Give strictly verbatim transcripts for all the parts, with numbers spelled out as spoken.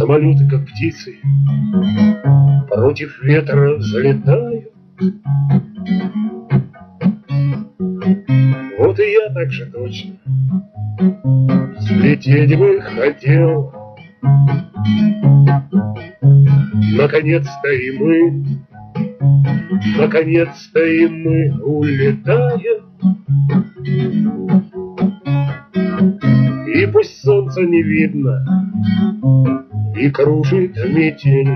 Самолеты, как птицы, против ветра залетают. Вот и я так же точно взлететь бы хотел. Наконец-то и мы, наконец-то и мы улетаем. И пусть солнца не видно, и кружит метель.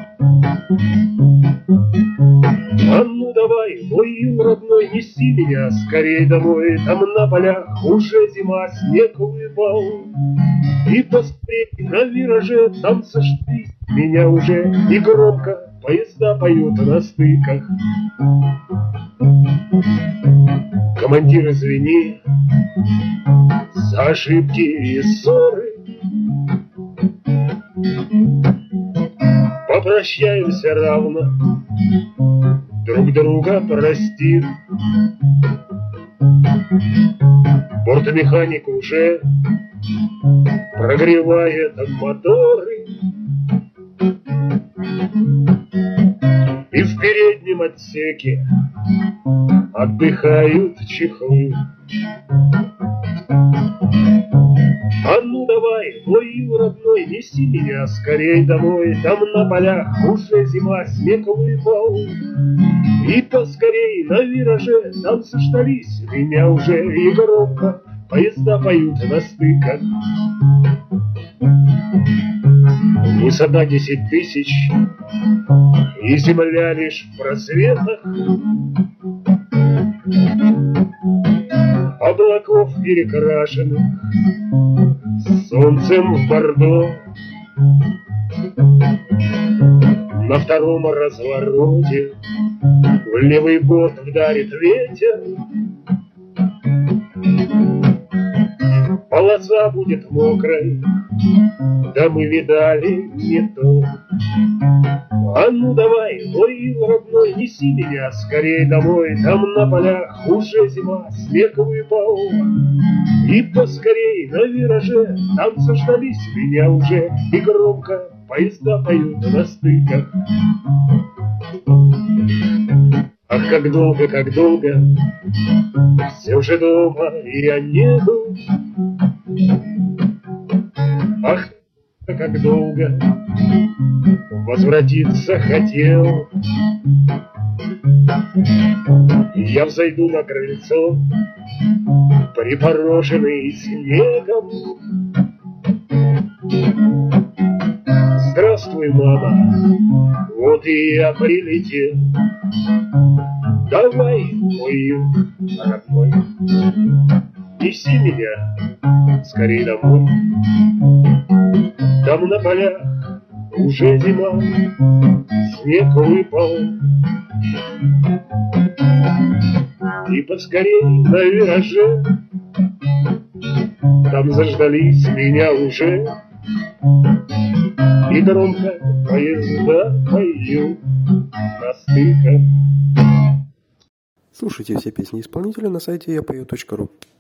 А ну давай, мой ил родной, неси меня скорей домой. Там на полях уже зима, снег выпал. И поскорей на вираже там сошлись меня уже, и громко поезда поют на стыках. Командир, извини за ошибки и ссоры. Попрощаемся равно, друг друга простим. Бортмеханик уже прогревает моторы. И в переднем отсеке отдыхают чехлы. А ну давай, мой ил родной, неси меня скорей домой. Там на полях уже зима, снег выпал. И поскорей на вираже там сошлись меня уже, и громко поезда поют на стыках. Высота десять тысяч, и земля лишь в просветах. Облаков перекрашенных солнцем в бордо. На втором развороте в левый бок вдарит ветер. Полоса будет мокрой, да мы видали не то. А ну давай, мой ил родной, неси меня скорей домой. Там на полях уже зима, снег выпал. И поскорей на вираже там заждались меня уже, и громко поезда поют на стыках. Ах, как долго, как долго, все же дома я не был. Ах, как долго возвратиться хотел. Я взойду на крыльцо, припорошенный снегом. Здравствуй, мама, вот и я прилетел. Давай, мой родной, неси меня скорей домой. Там на полях уже зима, снег выпал. И поскорей на вираже там заждались меня уже, и громко поезда поют на стыках. Слушайте все песни исполнителя на сайте я пою точка ру.